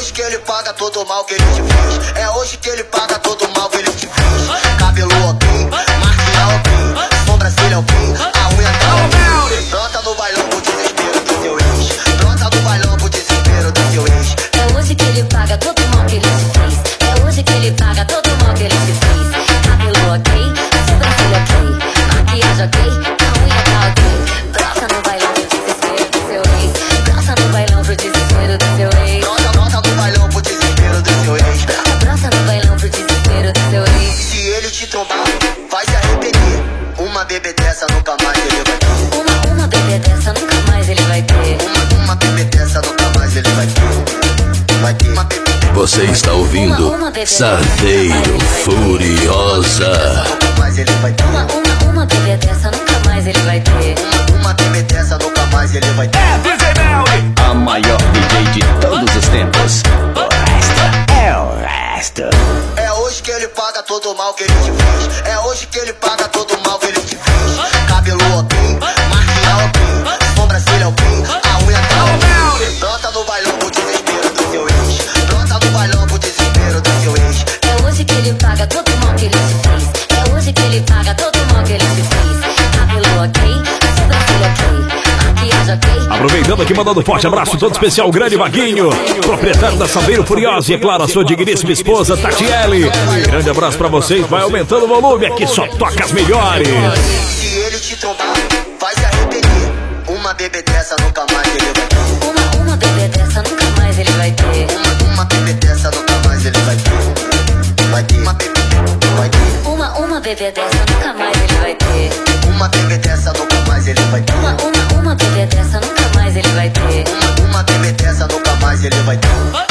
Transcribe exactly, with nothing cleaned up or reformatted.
hoje que ele paga todo o mal que ele te fez. É hoje que ele paga todo o mal que ele te fez. Cabelo ok, marquinha ok, sobrancelha ok, a unha tá ok. Planta no bailão pro desespero do seu ex. Planta no bailão pro desespero do seu ex. É hoje que ele paga todo o mal que ele te fez. É hoje que ele paga todo o mal que ele te fez. Cabelo ok, sobrancelha ok, maquiagem ok, a unha tá ok. Brota no bailão pro desespero do seu ex. Brota no bailão pro desespero do seu ex. Brota, brota no bailão pro desespero do seu ex. Brota, brota no bailão pro desespero do seu ex. Se ele te trombar, vai se arrepender. Uma bebê dessa nunca mais ele vai ter. Uma, uma bebê dessa nunca mais ele vai ter. Uma, uma bebê dessa nunca mais ele vai ter. Vai ter uma bebê. Você está ouvindo Uma, uma Sardeiro Furiosa. Nunca mais ele vai ter. Uma, uma, uma bebê dessa nunca mais ele vai ter. Uma, uma bebê dessa nunca mais ele vai ter. É D J Melly, A maior D J de todos os tempos. O resto é o resto. É hoje que ele paga todo o mal que ele te fez. É hoje que ele paga todo o mal que ele te fez. Cabelo ok, marquinha ok, sobrancelha ok, a unha tá ok. Planta no bailão pro desespero do seu ex. Planta no bailão pro desespero do seu ex. É hoje que ele paga todo o mal que ele te fez. É hoje que ele paga todo o mal que ele te fez. Cabelo ok, sobrancelha ok, maquiagem ok. aproveitando aqui, mandando um forte abraço todo especial, o grande Vaguinho, proprietário da Sardeiro Furiosa, e é claro, a sua digníssima esposa, Tatiele. Grande abraço pra vocês, vai aumentando o volume, aqui só toca as melhores. Se ele te trombar, vai se arrepender. Uma bebê dessa nunca mais ele vai ter. Uma, uma bebê dessa nunca mais ele vai ter. Uma, uma bebê dessa nunca mais ele vai ter. Vai ter uma bebê, vai ter. Uma, uma bebê dessa nunca mais ele vai ter. Uma bebê dessa nunca mais ele vai ter. Uma, uma, uma bebê dessa nunca mais ele vai ter. Uma, uma bebê dessa nunca mais ele vai ter.